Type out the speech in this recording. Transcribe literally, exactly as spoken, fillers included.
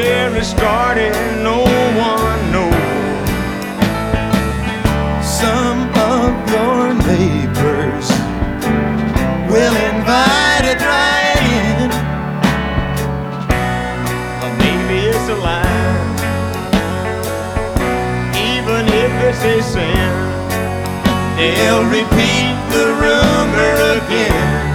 where it started, no one knows. Some of your neighbors will invite a dry-in, Or maybe it's a lie. Even if it's a sin, they'll repeat the rumor again.